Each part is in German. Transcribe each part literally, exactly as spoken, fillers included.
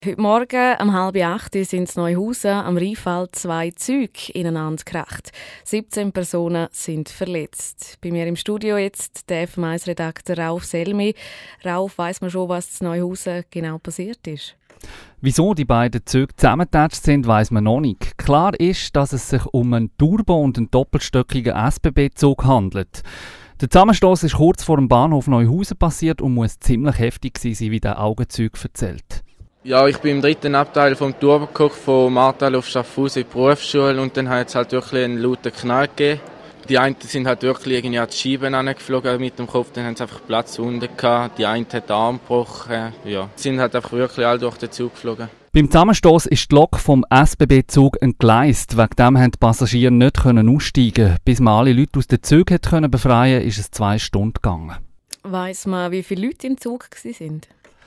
Heute Morgen um halb acht sind in Neuhausen am Rheinfall zwei Züge ineinander gekracht. siebzehn Personen sind verletzt. Bei mir im Studio jetzt der F M eins-Redakteur Rauf Selmi. Rauf, weiss man schon, was in Neuhausen genau passiert ist? Wieso die beiden Züge zusammengetatscht sind, weiss man noch nicht. Klar ist, dass es sich um einen Turbo- und einen doppelstöckigen S B B-Zug handelt. Der Zusammenstoß ist kurz vor dem Bahnhof Neuhausen passiert und muss ziemlich heftig gewesen sein, wie der Augenzeuge erzählt. Ja, ich bin im dritten Abteil vom Turbo gekocht, von Martal auf Schaffhausen in die Berufsschule, und dann hat es halt wirklich einen lauten Knall gegeben. Die einen sind halt wirklich irgendwie an die Scheiben angeflogen mit dem Kopf, dann haben sie einfach Platzwunden gehabt. Die eine hat den Arm gebrochen, ja. Sie sind halt einfach wirklich alle durch den Zug geflogen. Beim Zusammenstoß ist die Lok vom S B B-Zug entgleist. Wegen dem konnten die Passagiere nicht aussteigen. Bis man alle Leute aus den Zügen befreien konnte, ist es zwei Stunden gegangen. Weiss man, wie viele Leute im Zug waren?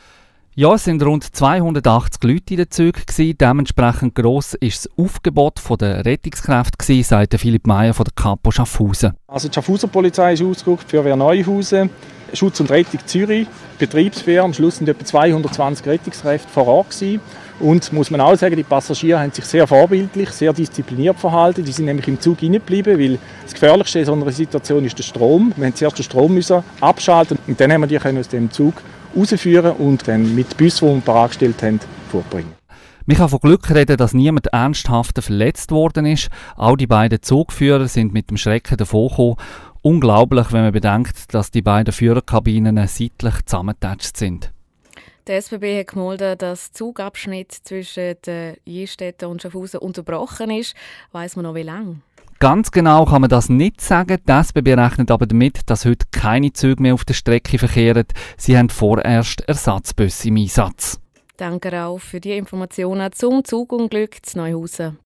Ja, es waren rund zweihundertachtzig Leute in den Zügen. Dementsprechend gross war das Aufgebot der Rettungskräfte, sagt Philipp Meyer von der Kapo Schaffhausen. Also die Schaffhauser Polizei ist ausgerückt, die Feuerwehr Neuhausen, Schutz und Rettung Zürich, Betriebswehr. Am Schluss waren etwa zweihundertzwanzig Rettungskräfte vor Ort gewesen. Und muss man auch sagen, die Passagiere haben sich sehr vorbildlich, sehr diszipliniert verhalten. Die sind nämlich im Zug hineingeblieben, weil das Gefährlichste in so einer Situation ist der Strom. Wir mussten zuerst den Strom abschalten und dann haben wir die aus dem Zug rausführen und dann mit Bussen, die wir bereitgestellt haben, vorbringen. Man kann von Glück reden, dass niemand ernsthaft verletzt worden ist. Auch die beiden Zugführer sind mit dem Schrecken davongekommen. Unglaublich, wenn man bedenkt, dass die beiden Führerkabinen seitlich zusammengetatscht sind. Der S B B hat gemeldet, dass der Zugabschnitt zwischen den Jenstetten und Schaffhausen unterbrochen ist. Weiss man noch, wie lange? Ganz genau kann man das nicht sagen. Die S B B rechnet aber damit, dass heute keine Züge mehr auf der Strecke verkehren. Sie haben vorerst Ersatzbusse im Einsatz. Danke auch für die Informationen zum Zugunglück in Neuhausen.